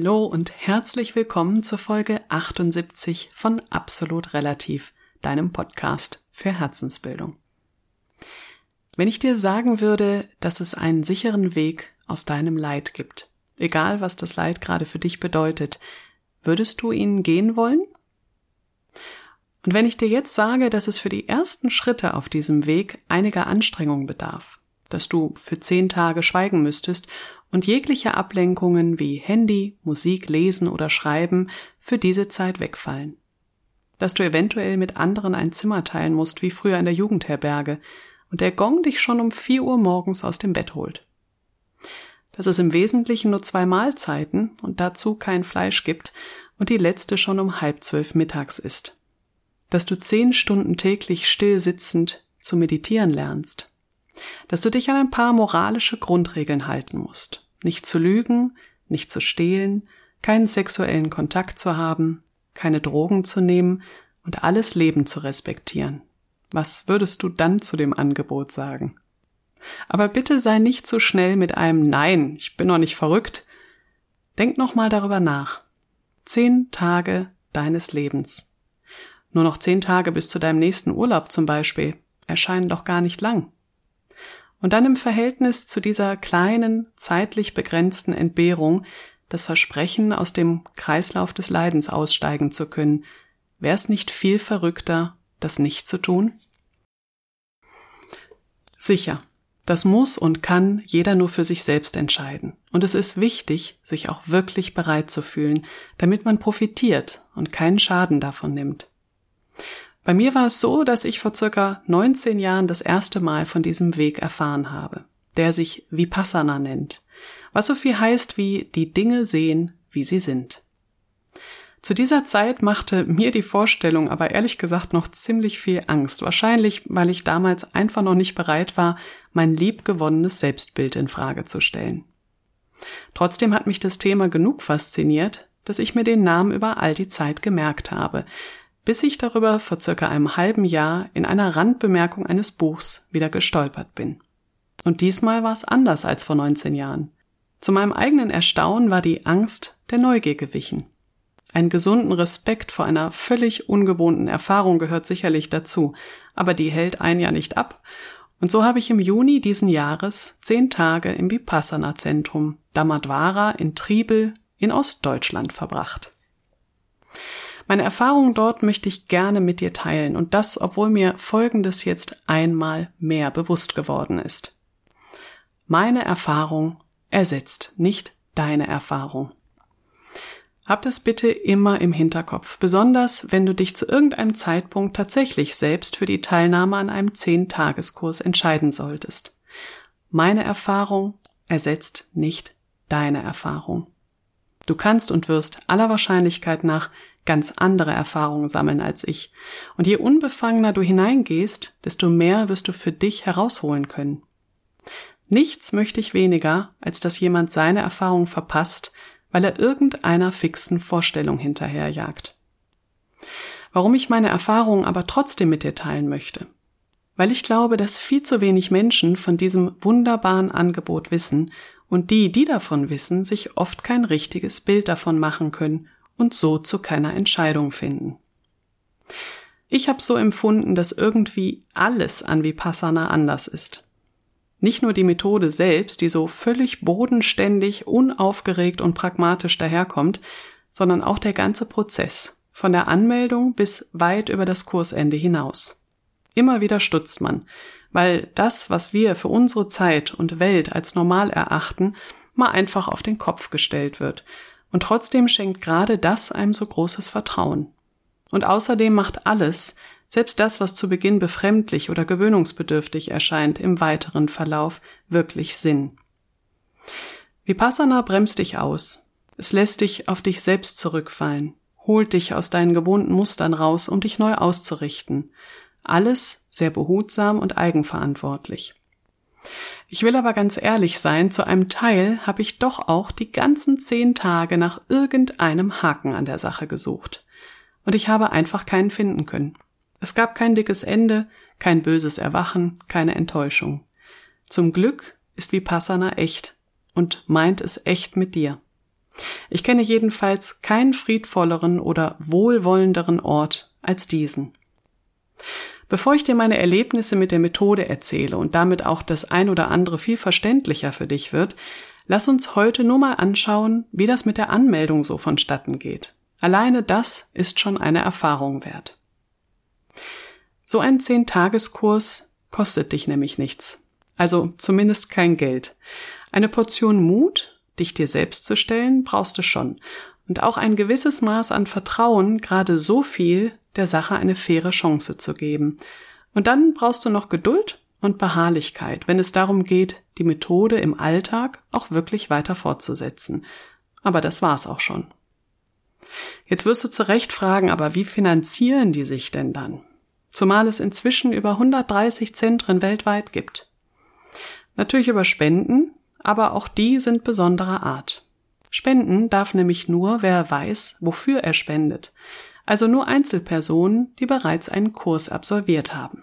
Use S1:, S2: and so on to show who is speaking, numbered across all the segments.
S1: Hallo und herzlich willkommen zur Folge 78 von Absolut Relativ, deinem Podcast für Herzensbildung. Wenn ich dir sagen würde, dass es einen sicheren Weg aus deinem Leid gibt, egal was das Leid gerade für dich bedeutet, würdest du ihn gehen wollen? Und wenn ich dir jetzt sage, dass es für die ersten Schritte auf diesem Weg einiger Anstrengung bedarf, dass du für 10 Tage schweigen müsstest und jegliche Ablenkungen wie Handy, Musik, Lesen oder Schreiben für diese Zeit wegfallen. Dass du eventuell mit anderen ein Zimmer teilen musst, wie früher in der Jugendherberge, und der Gong dich schon um 4 Uhr morgens aus dem Bett holt. Dass es im Wesentlichen nur 2 Mahlzeiten und dazu kein Fleisch gibt und die letzte schon um 11:30 mittags ist. Dass du 10 Stunden täglich still sitzend zu meditieren lernst. Dass du dich an ein paar moralische Grundregeln halten musst. Nicht zu lügen, nicht zu stehlen, keinen sexuellen Kontakt zu haben, keine Drogen zu nehmen und alles Leben zu respektieren. Was würdest du dann zu dem Angebot sagen? Aber bitte sei nicht zu schnell mit einem Nein, ich bin noch nicht verrückt. Denk noch mal darüber nach. 10 Tage deines Lebens. Nur noch 10 Tage bis zu deinem nächsten Urlaub zum Beispiel erscheinen doch gar nicht lang. Und dann im Verhältnis zu dieser kleinen, zeitlich begrenzten Entbehrung das Versprechen, aus dem Kreislauf des Leidens aussteigen zu können, wäre es nicht viel verrückter, das nicht zu tun? Sicher, das muss und kann jeder nur für sich selbst entscheiden. Und es ist wichtig, sich auch wirklich bereit zu fühlen, damit man profitiert und keinen Schaden davon nimmt. Bei mir war es so, dass ich vor circa 19 Jahren das erste Mal von diesem Weg erfahren habe, der sich Vipassana nennt, was so viel heißt wie die Dinge sehen, wie sie sind. Zu dieser Zeit machte mir die Vorstellung aber ehrlich gesagt noch ziemlich viel Angst, wahrscheinlich, weil ich damals einfach noch nicht bereit war, mein liebgewonnenes Selbstbild in Frage zu stellen. Trotzdem hat mich das Thema genug fasziniert, dass ich mir den Namen über all die Zeit gemerkt habe, bis ich darüber vor circa einem halben Jahr in einer Randbemerkung eines Buchs wieder gestolpert bin. Und diesmal war es anders als vor 19 Jahren. Zu meinem eigenen Erstaunen war die Angst der Neugier gewichen. Einen gesunden Respekt vor einer völlig ungewohnten Erfahrung gehört sicherlich dazu, aber die hält einen ja nicht ab. Und so habe ich im Juni diesen Jahres 10 Tage im Vipassana-Zentrum Dhammadvara in Triebel in Ostdeutschland verbracht. Meine Erfahrungen dort möchte ich gerne mit dir teilen und das, obwohl mir Folgendes jetzt einmal mehr bewusst geworden ist. Meine Erfahrung ersetzt nicht deine Erfahrung. Hab das bitte immer im Hinterkopf, besonders wenn du dich zu irgendeinem Zeitpunkt tatsächlich selbst für die Teilnahme an einem 10-Tageskurs entscheiden solltest. Meine Erfahrung ersetzt nicht deine Erfahrung. Du kannst und wirst aller Wahrscheinlichkeit nach ganz andere Erfahrungen sammeln als ich. Und je unbefangener du hineingehst, desto mehr wirst du für dich herausholen können. Nichts möchte ich weniger, als dass jemand seine Erfahrung verpasst, weil er irgendeiner fixen Vorstellung hinterherjagt. Warum ich meine Erfahrungen aber trotzdem mit dir teilen möchte? Weil ich glaube, dass viel zu wenig Menschen von diesem wunderbaren Angebot wissen und die davon wissen, sich oft kein richtiges Bild davon machen können und so zu keiner Entscheidung finden. Ich habe so empfunden, dass irgendwie alles an Vipassana anders ist. Nicht nur die Methode selbst, die so völlig bodenständig, unaufgeregt und pragmatisch daherkommt, sondern auch der ganze Prozess, von der Anmeldung bis weit über das Kursende hinaus. Immer wieder stutzt man, weil das, was wir für unsere Zeit und Welt als normal erachten, mal einfach auf den Kopf gestellt wird. Und trotzdem schenkt gerade das einem so großes Vertrauen. Und außerdem macht alles, selbst das, was zu Beginn befremdlich oder gewöhnungsbedürftig erscheint, im weiteren Verlauf wirklich Sinn. Vipassana bremst dich aus. Es lässt dich auf dich selbst zurückfallen, holt dich aus deinen gewohnten Mustern raus, um dich neu auszurichten. Alles sehr behutsam und eigenverantwortlich. Ich will aber ganz ehrlich sein, zu einem Teil habe ich doch auch die ganzen 10 Tage nach irgendeinem Haken an der Sache gesucht. Und ich habe einfach keinen finden können. Es gab kein dickes Ende, kein böses Erwachen, keine Enttäuschung. Zum Glück ist Vipassana echt und meint es echt mit dir. Ich kenne jedenfalls keinen friedvolleren oder wohlwollenderen Ort als diesen. Bevor ich dir meine Erlebnisse mit der Methode erzähle und damit auch das ein oder andere viel verständlicher für dich wird, lass uns heute nur mal anschauen, wie das mit der Anmeldung so vonstatten geht. Alleine das ist schon eine Erfahrung wert. So ein 10-Tageskurs kostet dich nämlich nichts. Also zumindest kein Geld. Eine Portion Mut, dich dir selbst zu stellen, brauchst du schon. Und auch ein gewisses Maß an Vertrauen, gerade so viel, der Sache eine faire Chance zu geben. Und dann brauchst du noch Geduld und Beharrlichkeit, wenn es darum geht, die Methode im Alltag auch wirklich weiter fortzusetzen. Aber das war's auch schon. Jetzt wirst du zu Recht fragen, aber wie finanzieren die sich denn dann? Zumal es inzwischen über 130 Zentren weltweit gibt. Natürlich über Spenden, aber auch die sind besonderer Art. Spenden darf nämlich nur, wer weiß, wofür er spendet. Also nur Einzelpersonen, die bereits einen Kurs absolviert haben.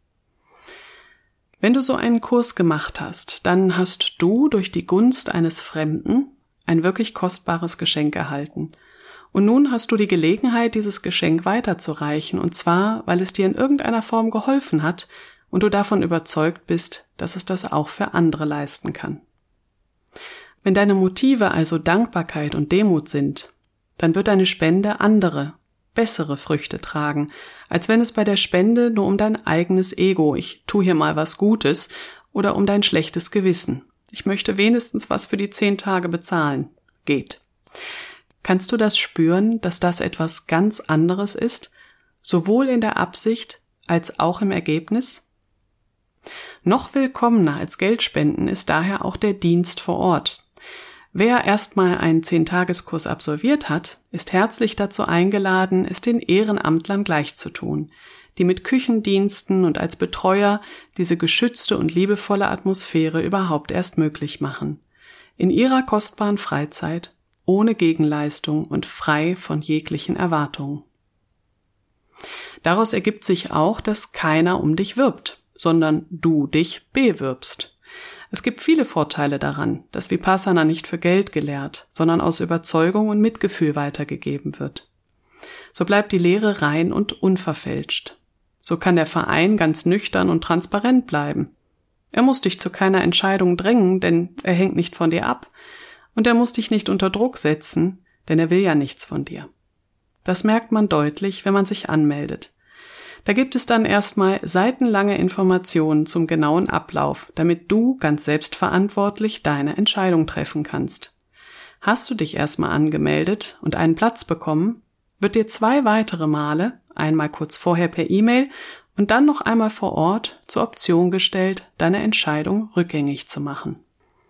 S1: Wenn du so einen Kurs gemacht hast, dann hast du durch die Gunst eines Fremden ein wirklich kostbares Geschenk erhalten. Und nun hast du die Gelegenheit, dieses Geschenk weiterzureichen, und zwar, weil es dir in irgendeiner Form geholfen hat und du davon überzeugt bist, dass es das auch für andere leisten kann. Wenn deine Motive also Dankbarkeit und Demut sind, dann wird deine Spende andere, bessere Früchte tragen, als wenn es bei der Spende nur um dein eigenes Ego, ich tu hier mal was Gutes, oder um dein schlechtes Gewissen, ich möchte wenigstens was für die 10 Tage bezahlen, geht. Kannst du das spüren, dass das etwas ganz anderes ist, sowohl in der Absicht als auch im Ergebnis? Noch willkommener als Geldspenden ist daher auch der Dienst vor Ort. Wer erstmal einen 10-Tageskurs absolviert hat, ist herzlich dazu eingeladen, es den Ehrenamtlern gleichzutun, die mit Küchendiensten und als Betreuer diese geschützte und liebevolle Atmosphäre überhaupt erst möglich machen. In ihrer kostbaren Freizeit, ohne Gegenleistung und frei von jeglichen Erwartungen. Daraus ergibt sich auch, dass keiner um dich wirbt, sondern du dich bewirbst. Es gibt viele Vorteile daran, dass Vipassana nicht für Geld gelehrt, sondern aus Überzeugung und Mitgefühl weitergegeben wird. So bleibt die Lehre rein und unverfälscht. So kann der Verein ganz nüchtern und transparent bleiben. Er muss dich zu keiner Entscheidung drängen, denn er hängt nicht von dir ab. Und er muss dich nicht unter Druck setzen, denn er will ja nichts von dir. Das merkt man deutlich, wenn man sich anmeldet. Da gibt es dann erstmal seitenlange Informationen zum genauen Ablauf, damit du ganz selbstverantwortlich deine Entscheidung treffen kannst. Hast du dich erstmal angemeldet und einen Platz bekommen, wird dir 2 weitere Male, einmal kurz vorher per E-Mail und dann noch einmal vor Ort, zur Option gestellt, deine Entscheidung rückgängig zu machen.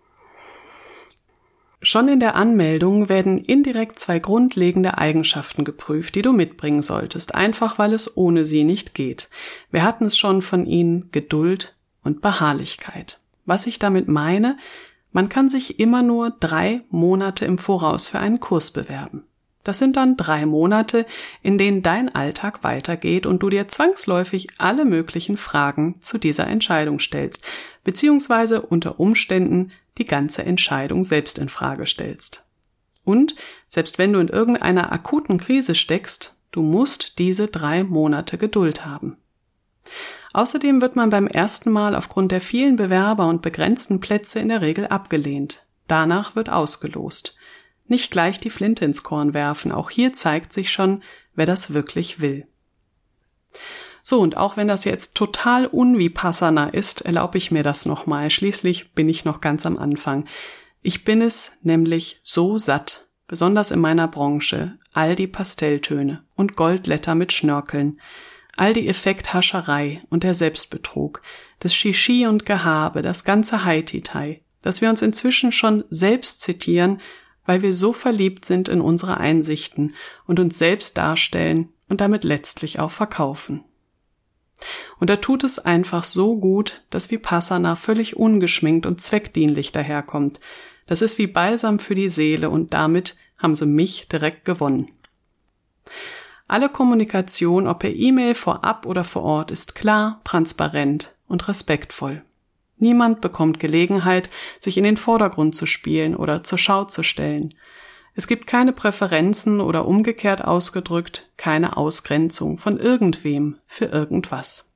S1: Schon in der Anmeldung werden indirekt 2 grundlegende Eigenschaften geprüft, die du mitbringen solltest, einfach weil es ohne sie nicht geht. Wir hatten es schon von ihnen: Geduld und Beharrlichkeit. Was ich damit meine: Man kann sich immer nur 3 Monate im Voraus für einen Kurs bewerben. Das sind dann 3 Monate, in denen dein Alltag weitergeht und du dir zwangsläufig alle möglichen Fragen zu dieser Entscheidung stellst, beziehungsweise unter Umständen die ganze Entscheidung selbst in Frage stellst. Und selbst wenn du in irgendeiner akuten Krise steckst, du musst diese 3 Monate Geduld haben. Außerdem wird man beim ersten Mal aufgrund der vielen Bewerber und begrenzten Plätze in der Regel abgelehnt. Danach wird ausgelost. Nicht gleich die Flinte ins Korn werfen, auch hier zeigt sich schon, wer das wirklich will. So, und auch wenn das jetzt total unvipassana ist, erlaube ich mir das nochmal. Schließlich bin ich noch ganz am Anfang. Ich bin es nämlich so satt, besonders in meiner Branche, all die Pastelltöne und Goldletter mit Schnörkeln, all die Effekthascherei und der Selbstbetrug, das Shishi und Gehabe, das ganze Haititai, dass wir uns inzwischen schon selbst zitieren, weil wir so verliebt sind in unsere Einsichten und uns selbst darstellen und damit letztlich auch verkaufen. Und da tut es einfach so gut, dass Vipassana völlig ungeschminkt und zweckdienlich daherkommt. Das ist wie Balsam für die Seele und damit haben sie mich direkt gewonnen. Alle Kommunikation, ob per E-Mail, vorab oder vor Ort, ist klar, transparent und respektvoll. Niemand bekommt Gelegenheit, sich in den Vordergrund zu spielen oder zur Schau zu stellen. Es gibt keine Präferenzen oder umgekehrt ausgedrückt, keine Ausgrenzung von irgendwem für irgendwas.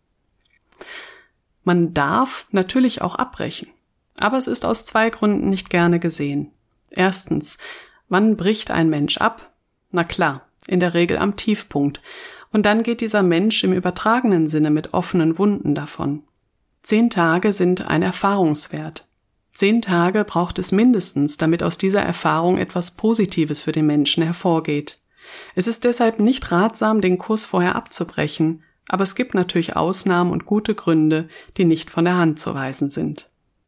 S1: Man darf natürlich auch abbrechen, aber es ist aus 2 Gründen nicht gerne gesehen. Erstens, wann bricht ein Mensch ab? Na klar, in der Regel am Tiefpunkt. Und dann geht dieser Mensch im übertragenen Sinne mit offenen Wunden davon. 10 Tage sind ein Erfahrungswert. 10 Tage braucht es mindestens, damit aus dieser Erfahrung etwas Positives für den Menschen hervorgeht. Es ist deshalb nicht ratsam, den Kurs vorher abzubrechen, aber es gibt natürlich Ausnahmen und gute Gründe, die nicht von der Hand zu weisen sind.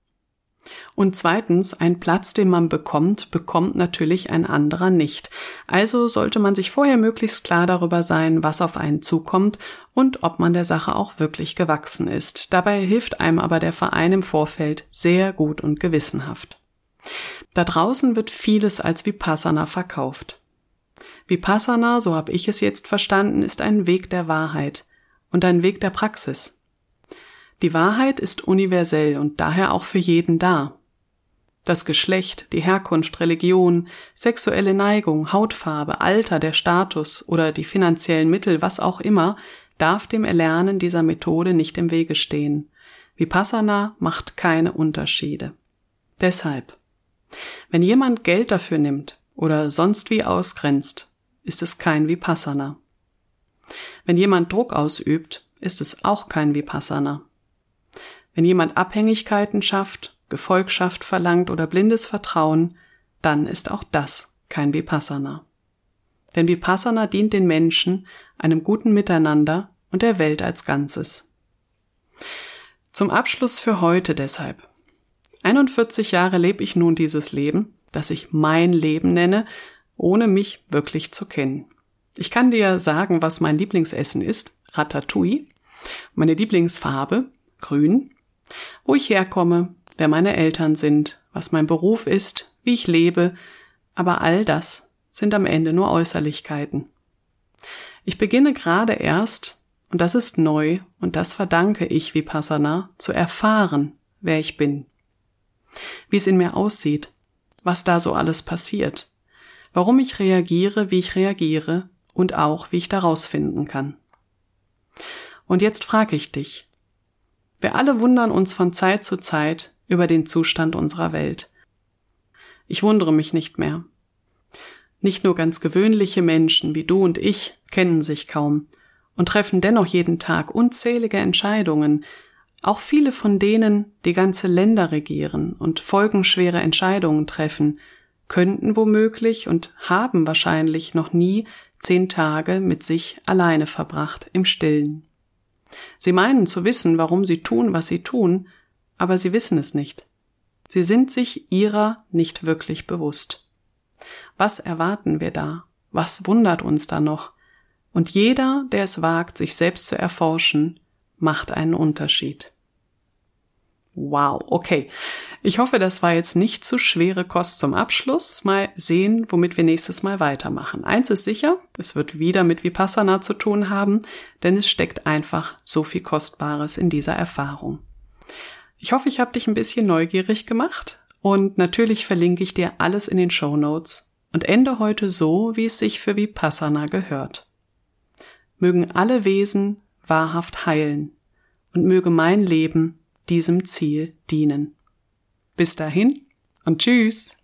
S1: Und zweitens, ein Platz, den man bekommt natürlich ein anderer nicht. Also sollte man sich vorher möglichst klar darüber sein, was auf einen zukommt und ob man der Sache auch wirklich gewachsen ist. Dabei hilft einem aber der Verein im Vorfeld sehr gut und gewissenhaft. Da draußen wird vieles als Vipassana verkauft. Vipassana, so habe ich es jetzt verstanden, ist ein Weg der Wahrheit und ein Weg der Praxis. Die Wahrheit ist universell und daher auch für jeden da. Das Geschlecht, die Herkunft, Religion, sexuelle Neigung, Hautfarbe, Alter, der Status oder die finanziellen Mittel, was auch immer, darf dem Erlernen dieser Methode nicht im Wege stehen. Vipassana macht keine Unterschiede. Deshalb, wenn jemand Geld dafür nimmt oder sonst wie ausgrenzt, ist es kein Vipassana. Wenn jemand Druck ausübt, ist es auch kein Vipassana. Wenn jemand Abhängigkeiten schafft, Gefolgschaft verlangt oder blindes Vertrauen, dann ist auch das kein Vipassana. Denn Vipassana dient den Menschen, einem guten Miteinander und der Welt als Ganzes. Zum Abschluss für heute deshalb. 41 Jahre lebe ich nun dieses Leben, das ich mein Leben nenne, ohne mich wirklich zu kennen. Ich kann dir sagen, was mein Lieblingsessen ist, Ratatouille, meine Lieblingsfarbe, grün, wo ich herkomme, wer meine Eltern sind, was mein Beruf ist, wie ich lebe, aber all das sind am Ende nur Äußerlichkeiten. Ich beginne gerade erst, und das ist neu, und das verdanke ich Vipassana, zu erfahren, wer ich bin, wie es in mir aussieht, was da so alles passiert, warum ich reagiere, wie ich reagiere und auch, wie ich daraus finden kann. Und jetzt frage ich dich, wir alle wundern uns von Zeit zu Zeit über den Zustand unserer Welt. Ich wundere mich nicht mehr. Nicht nur ganz gewöhnliche Menschen wie du und ich kennen sich kaum und treffen dennoch jeden Tag unzählige Entscheidungen, auch viele von denen, die ganze Länder regieren und folgenschwere Entscheidungen treffen, könnten womöglich und haben wahrscheinlich noch nie 10 Tage mit sich alleine verbracht im Stillen. Sie meinen zu wissen, warum sie tun, was sie tun, aber sie wissen es nicht. Sie sind sich ihrer nicht wirklich bewusst. Was erwarten wir da? Was wundert uns da noch? Und jeder, der es wagt, sich selbst zu erforschen, macht einen Unterschied. Wow, okay. Ich hoffe, das war jetzt nicht zu schwere Kost zum Abschluss. Mal sehen, womit wir nächstes Mal weitermachen. Eins ist sicher, es wird wieder mit Vipassana zu tun haben, denn es steckt einfach so viel Kostbares in dieser Erfahrung. Ich hoffe, ich habe dich ein bisschen neugierig gemacht und natürlich verlinke ich dir alles in den Shownotes und ende heute so, wie es sich für Vipassana gehört. Mögen alle Wesen wahrhaft heilen und möge mein Leben diesem Ziel dienen. Bis dahin und tschüss!